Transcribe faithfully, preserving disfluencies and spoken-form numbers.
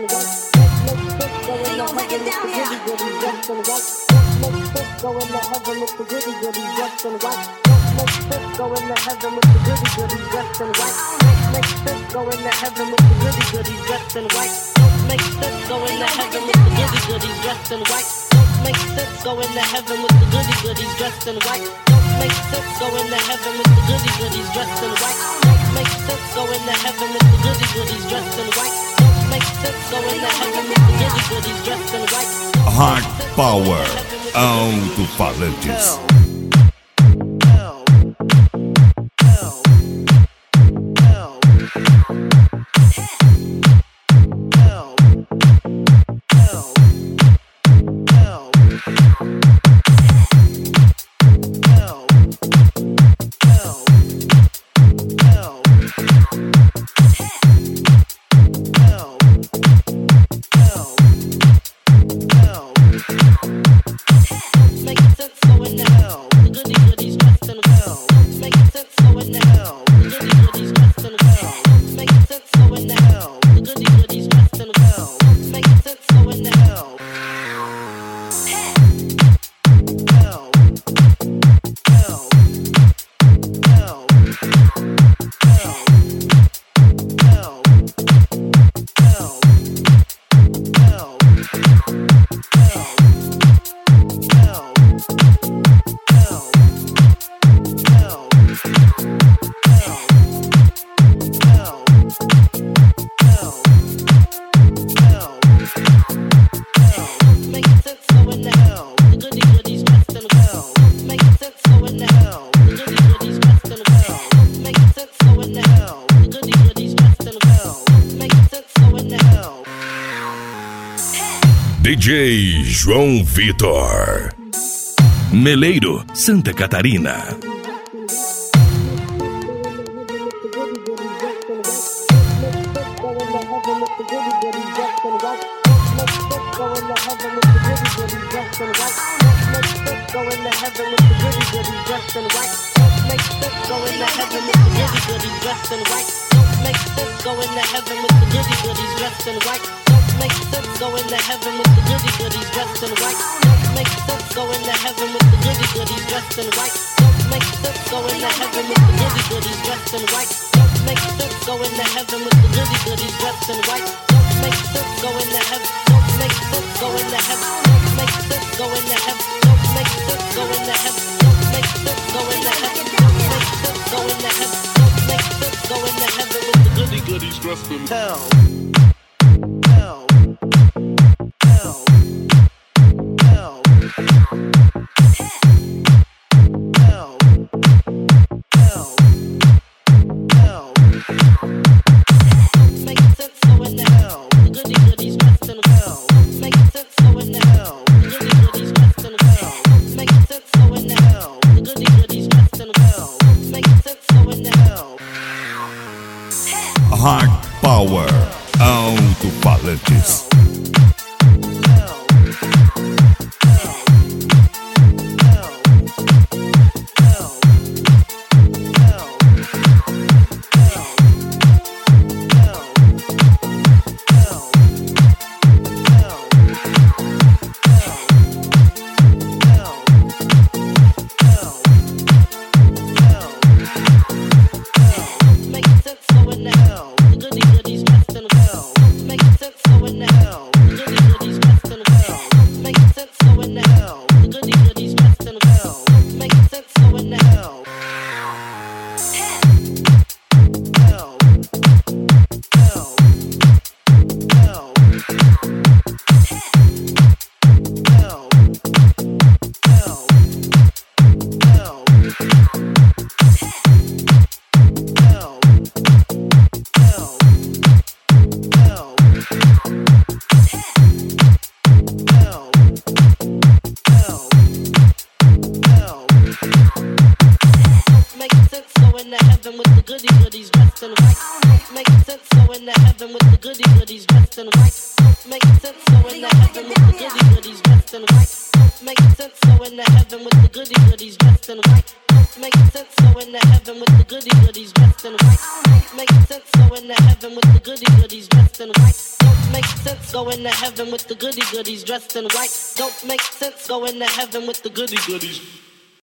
Hard Power, alto-falantes. D J João Vitor, Meleiro, Santa Catarina. Hard Power, alto-falantes. Don't make sense going to heaven with the goody goodies dressed in white. Don't make sense going to heaven with the goody goodies dressed in white. Don't make sense going to heaven with the goody goodies dressed in white. Don't make sense going to heaven with the goody goodies.